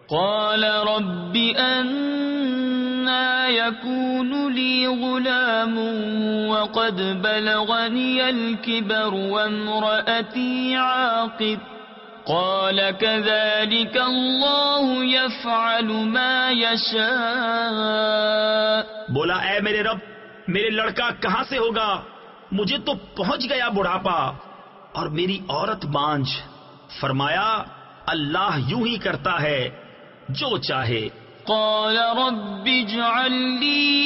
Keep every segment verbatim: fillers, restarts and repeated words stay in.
قال رب أنا يكون لي غلام وقد بلغني الكبر وامرأتي عاقر قال كذلك الله يفعل ما يشاء. بولا اے میرے رب میرے لڑکا کہاں سے ہوگا؟ مجھے تو پہنچ گیا بڑھاپا اور میری عورت بانجھ. فرمایا اللہ یوں ہی کرتا ہے جو چاہے. قال رب اجعل لي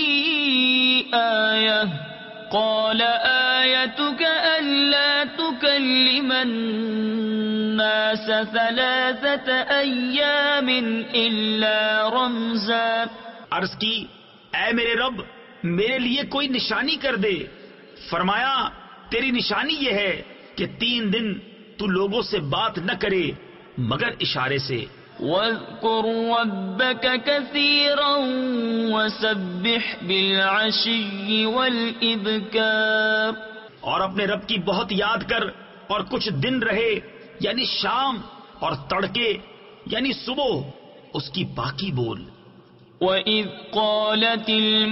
آية قال آيتك ألا تكلم الناس ثلاثة أيام إلا رمزا. عرض کی اے میرے رب میرے لیے کوئی نشانی کر دے. فرمایا تیری نشانی یہ ہے کہ تین دن تو لوگوں سے بات نہ کرے مگر اشارے سے. واذكر ربك كثيرا وسبح بالعشي والإبكار. اور اپنے رب کی بہت یاد کر اور کچھ دن رہے یعنی شام اور تڑکے یعنی صبح اس کی باقی بول. وَإِذْ قَالَتِ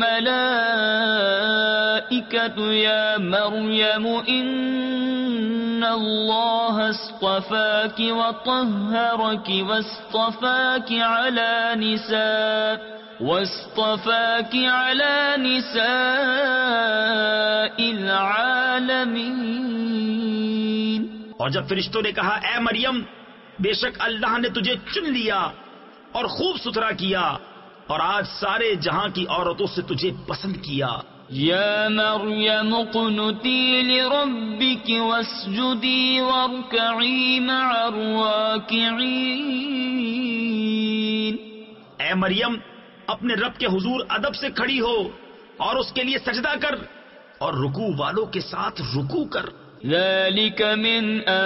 الْمَلَائِكَةُ يَا مَرْيَمُ إِنَّ اللَّهَ اصْطَفَاكِ وَطَهَّرَكِ وَاصْطَفَاكِ عَلَى نِسَاءِ وَاصْطَفَاكِ عَلَى نِسَاءِ الْعَالَمِينَ. اور جب فرشتوں نے کہا اے مریم بے شک اللہ نے تجھے چن لیا اور خوب ستھرا کیا اور آج سارے جہاں کی عورتوں سے تجھے پسند کیا. یا مریم اقنتی لربک واسجدی وارکعی مع الراکعین. اے مریم اپنے رب کے حضور ادب سے کھڑی ہو اور اس کے لیے سجدہ کر اور رکوع والوں کے ساتھ رکوع کر. ذلك من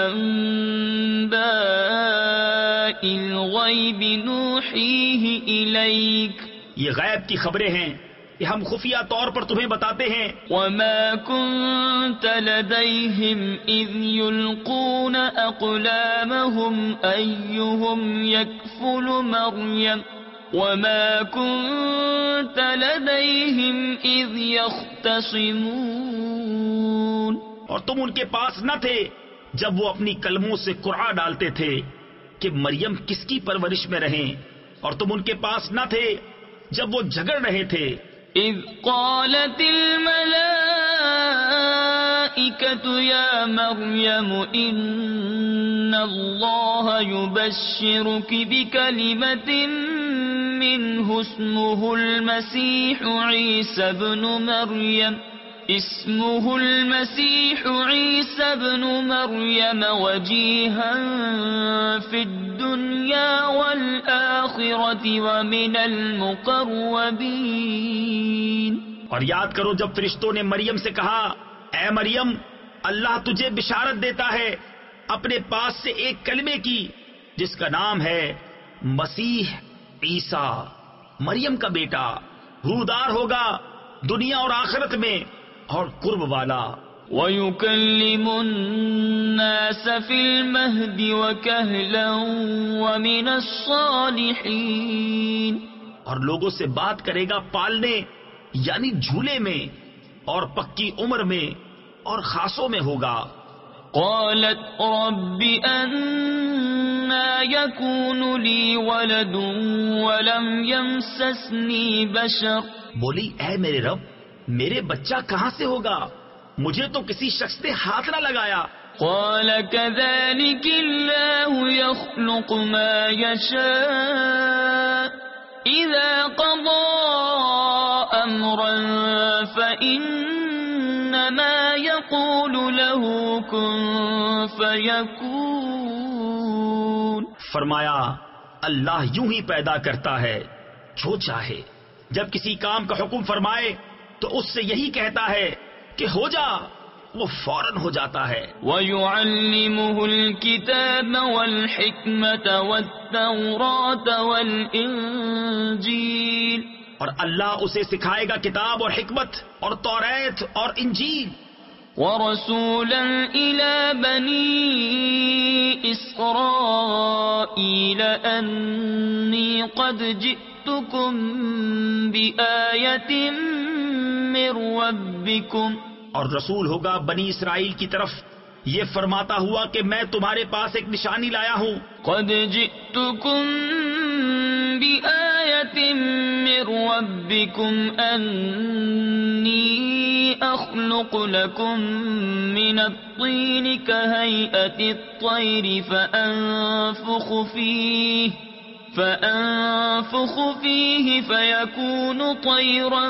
انباء الغیب نوحیہ الیک. یہ غیب کی خبریں ہیں کہ ہم خفیہ طور پر تمہیں بتاتے ہیں. وما كنت لديهم اذ يلقون اقلامهم ايهم يكفل مريم وما كنت لديهم اذ يختصمون. اور تم ان کے پاس نہ تھے جب وہ اپنی کلموں سے قرعہ ڈالتے تھے کہ مریم کس کی پرورش میں رہیں، اور تم ان کے پاس نہ تھے جب وہ جھگڑ رہے تھے. اذ قالت الملائکۃ یا مریم ان اللہ یبشرک بکلمۃ منہ اسمہ المسیح عیسی ابن مریم اسمه المسيح عيسى ابن مريم وجيها في الدنيا والآخرة ومن المقربين. اور یاد کرو جب فرشتوں نے مریم سے کہا اے مریم اللہ تجھے بشارت دیتا ہے اپنے پاس سے ایک کلمے کی جس کا نام ہے مسیح عیسیٰ مریم کا بیٹا، رودار ہوگا دنیا اور آخرت میں اور قرب والا. وَيُكَلِّمُ النَّاسَ فِي الْمَهْدِ وَكَهْلًا وَمِنَ الصَّالِحِينَ. اور لوگوں سے بات کرے گا پالنے یعنی جھولے میں اور پکی عمر میں اور خاصوں میں ہوگا. قالت رب أَنَّى يَكُونُ لِي وَلَدٌ وَلَمْ يَمْسَسْنِي بَشَرٌ. بولی اے میرے رب میرے بچہ کہاں سے ہوگا، مجھے تو کسی شخص نے ہاتھ نہ لگایا. قال كذلك الله يخلق ما يشاء إذا قضى أمرا فإنما يقول له كن فيكون. فرمایا اللہ یوں ہی پیدا کرتا ہے جو چاہے، جب کسی کام کا حکم فرمائے تو اس سے یہی کہتا ہے کہ ہو جا، وہ فوراً ہو جاتا ہے. وَيُعَلِّمُهُ الْكِتَابَ وَالْحِكْمَةَ وَالتَّوْرَاةَ وَالْإِنْجِيلَ. اور اللہ اسے سکھائے گا کتاب اور حکمت اور توریت اور انجیل. ورسولا إلى بني إسرائيل أني قد جئتكم بآية من ربكم. اور رسول ہوگا بنی اسرائیل کی طرف یہ فرماتا ہوا کہ میں تمہارے پاس ایک نشانی لایا ہوں. قد جئتكم بآية من ربكم أني أخلق لكم من الطين كهيئة الطير فأنفخ فيه فأنفخ فيه فيكون طيرا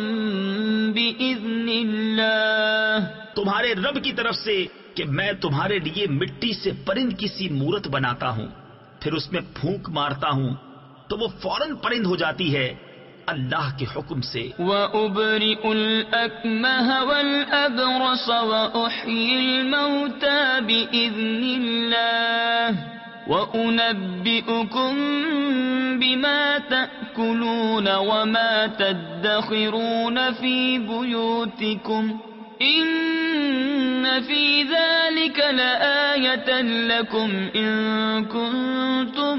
بإذن الله. تمہارے رب کی طرف سے کہ میں تمہارے لیے مٹی سے پرند کی سی مورت بناتا ہوں، پھر اس میں پھونک مارتا ہوں تو وہ فوراً پرند ہو جاتی ہے اللہ کے حکم سے. وَأُبْرِئُ الْأَكْمَهَ وَالْأَبْرَصَ وَأُحْيِي الْمَوْتَى بِإِذْنِ اللَّهِ وَأُنَبِّئُكُم بِمَا تَأْكُلُونَ وَمَا تَدَّخِرُونَ فِي بُيُوتِكُمْ إِنَّ فِي ذَلِكَ لَآيَةً لَكُمْ إِن كُنتُم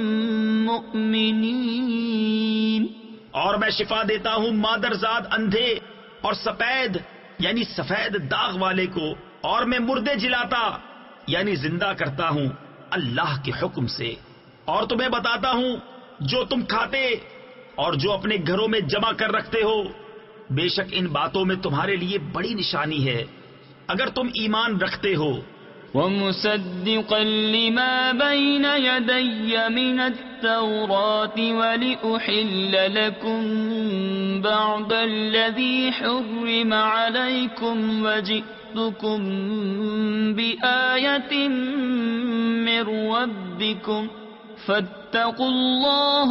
مُؤْمِنِينَ. اور میں شفا دیتا ہوں مادرزاد اندھے اور سفید یعنی سفید داغ والے کو، اور میں مردے جلاتا یعنی زندہ کرتا ہوں اللہ کے حکم سے. اور تمہیں بتاتا ہوں جو تم کھاتے اور جو اپنے گھروں میں جمع کر رکھتے ہو، بے شک ان باتوں میں تمہارے لیے بڑی نشانی ہے اگر تم ایمان رکھتے ہو. وَمُصَدِّقًا لِمَا بَيْنَ يَدَيَّ مِنَ التَّوْرَاةِ وَلِأُحِلَّ لَكُم بَعْضَ الَّذِي حُرِّمَ عَلَيْكُمْ وَجِئْتُكُم بِآيَةٍ مِّن رَّبِّكُمْ فَاتَّقُوا اللَّهَ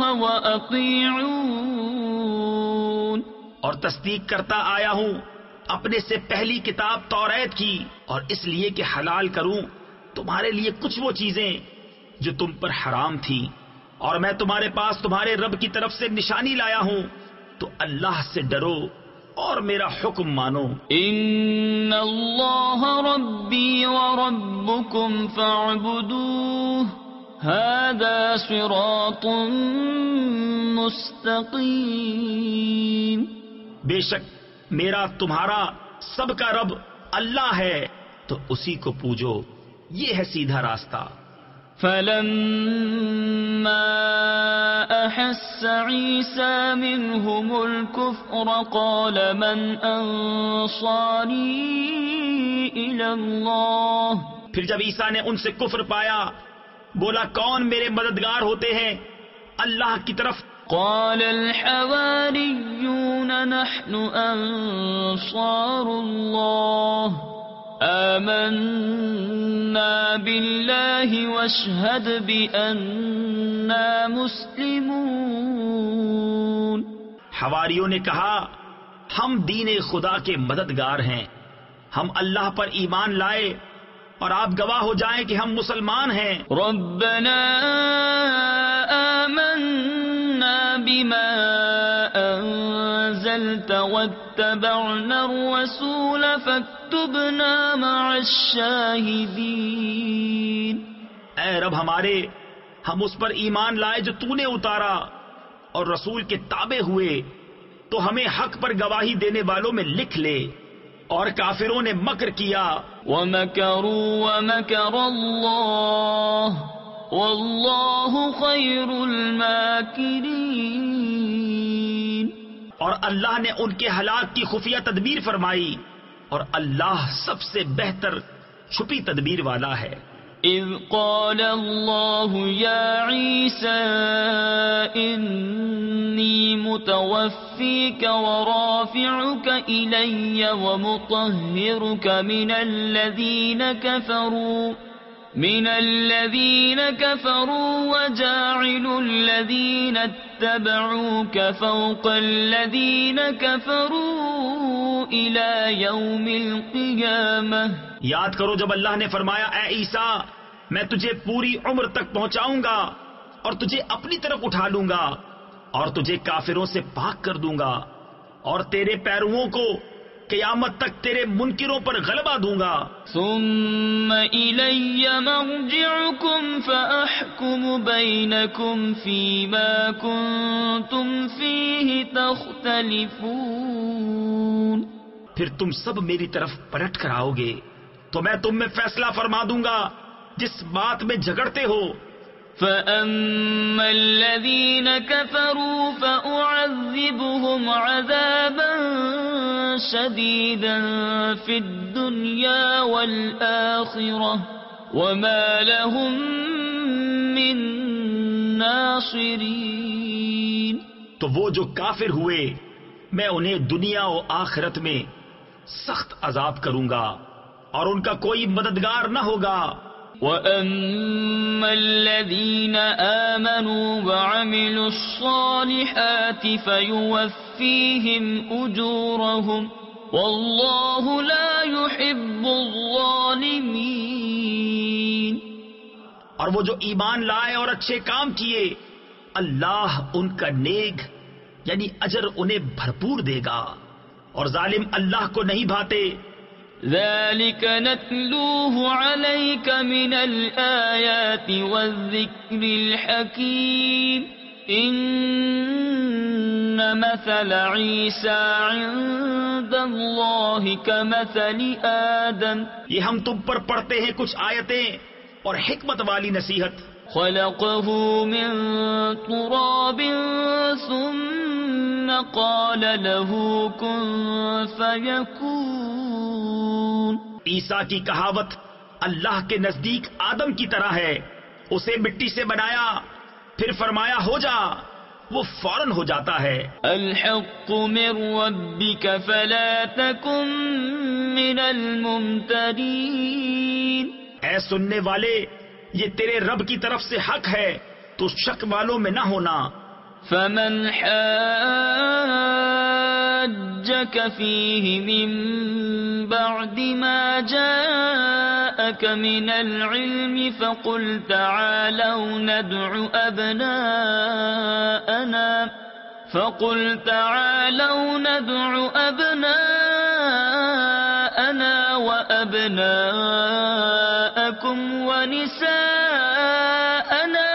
وَأَطِيعُونِ. اور تصدیق کرتا آیا ہوں اپنے سے پہلی کتاب توریت کی، اور اس لیے کہ حلال کروں تمہارے لیے کچھ وہ چیزیں جو تم پر حرام تھی، اور میں تمہارے پاس تمہارے رب کی طرف سے نشانی لایا ہوں، تو اللہ سے ڈرو اور میرا حکم مانو. ان اللہ ربی وربکم فاعبدوہ هذا صراط مستقیم. بے شک میرا تمہارا سب کا رب اللہ ہے، تو اسی کو پوجو، یہ ہے سیدھا راستہ. فلما احس عیسی منهم الكفر قال من انصاری الى اللہ. پھر جب عیسیٰ نے ان سے کفر پایا بولا کون میرے مددگار ہوتے ہیں اللہ کی طرف. قال الحواریون نحن انصار اللہ آمنا باللہ واشہد بأننا مسلمون. حواریوں نے کہا ہم دین خدا کے مددگار ہیں، ہم اللہ پر ایمان لائے اور آپ گواہ ہو جائیں کہ ہم مسلمان ہیں. ربنا آمنا بما انزلت واتبعنا الرسول فاكتبنا مع الشاہدین. اے رب ہمارے، ہم اس پر ایمان لائے جو تو نے اتارا اور رسول کے تابع ہوئے، تو ہمیں حق پر گواہی دینے والوں میں لکھ لے. اور کافروں نے مکر کیا. وَمَكَرُوا وَمَكَرَ اللَّهُ وَاللَّهُ خَيْرُ الْمَاكِرِينَ. اور اللہ نے ان کے ہلاک کی خفیہ تدبیر فرمائی، اور اللہ سب سے بہتر چھپی تدبیر والا ہے. اذ قال اللہ یا عیسیٰ انی متوفیک ورافعک الی ومطہرک من الذین کفروا من الذین کفروا وجاعل الذین اتبعوک فوق الذین کفروا الی یوم القیامہ. یاد کرو جب اللہ نے فرمایا اے عیسیٰ میں تجھے پوری عمر تک پہنچاؤں گا اور تجھے اپنی طرف اٹھا لوں گا اور تجھے کافروں سے پاک کر دوں گا، اور تیرے پیرووں کو قیامت تک تیرے منکروں پر غلبہ دوں گا. ثم إلي مرجعكم فأحكم بينكم فيما كنتم فيه تختلفون. پھر تم سب میری طرف پلٹ کر آؤ گے تو میں تم میں فیصلہ فرما دوں گا جس بات میں جھگڑتے ہو. فَأَمَّا الَّذِينَ كَفَرُوا فَأُعَذِّبُهُمْ عَذَابًا شَدِيدًا فِي الدُّنْيَا وَالْآخِرَةِ وَمَا لَهُم مِّن نَّاصِرِينَ. تو وہ جو کافر ہوئے میں انہیں دنیا و آخرت میں سخت عذاب کروں گا اور ان کا کوئی مددگار نہ ہوگا. وَأَمَّا الَّذِينَ آمَنُوا وَعَمِلُوا الصَّالِحَاتِ فَيُوَفِّيهِمْ أُجُورَهُمْ وَاللَّهُ لَا يُحِبُّ الظَّالِمِينَ. اور وہ جو ایمان لائے اور اچھے کام کیے اللہ ان کا نیک یعنی اجر انہیں بھرپور دے گا اور ظالم اللہ کو نہیں بھاتے. ذَلِكَ نَتْلُوهُ عَلَيْكَ مِنَ الْآيَاتِ وَالذِّكْرِ الْحَكِيمِ. إِنَّ مَثَلَ عِيسَى عِندَ اللَّهِ كَمَثَلِ آدَمَ. یہ ہم تم پر پڑھتے ہیں کچھ آیتیں اور حکمت والی نصیحت. خلقه من تراب ثم قال له كن فيكون. عیسیٰ کی کہاوت اللہ کے نزدیک آدم کی طرح ہے. اسے مٹی سے بنایا پھر فرمایا ہو جا، وہ فوراً ہو جاتا ہے. الحق من ربك فلا تكن من الممترين. اے سننے والے یہ تیرے رب کی طرف سے حق ہے تو شک والوں میں نہ ہونا. فمن حاجك فيه من بعد ما جاءك من العلم فقل تعالوا ندع أبناءنا فقل تعالوا ندع أبناءنا وأبناءكم ونساءنا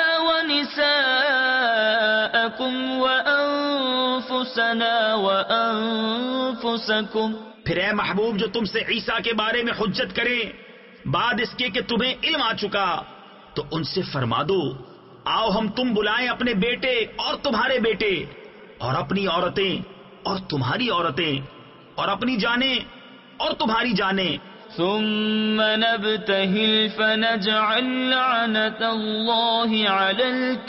ونساءكم وأنفسنا وأنفسكم. پھر اے محبوب جو تم سے عیسیٰ کے بارے میں حجت کرے بعد اس کے کہ تمہیں علم آ چکا تو ان سے فرما دو آؤ ہم تم بلائیں اپنے بیٹے اور تمہارے بیٹے اور اپنی عورتیں اور تمہاری عورتیں اور اپنی جانیں اور تمہاری جانیں. ثم نبتهل فنجعل لعنة الله على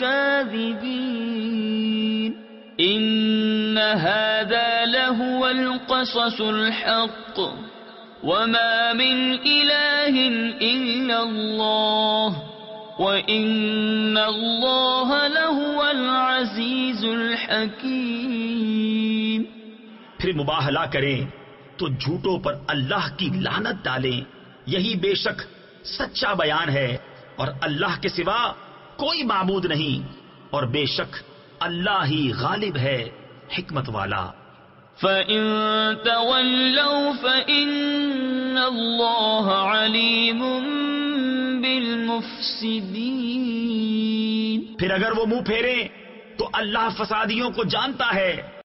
الكاذبين. إن هذا لهو القصص الحق وما من إله إلا الله وإن الله لهو العزيز الحكيم. پھر مباہلہ کریں تو جھوٹوں پر اللہ کی لعنت ڈالیں. یہی بے شک سچا بیان ہے اور اللہ کے سوا کوئی معبود نہیں اور بے شک اللہ ہی غالب ہے حکمت والا. فَإِن تَوَلَّوْا فَإِنَّ اللَّهَ عَلِيمٌ بِالْمُفْسِدِينَ. پھر اگر وہ منہ پھیریں تو اللہ فسادیوں کو جانتا ہے.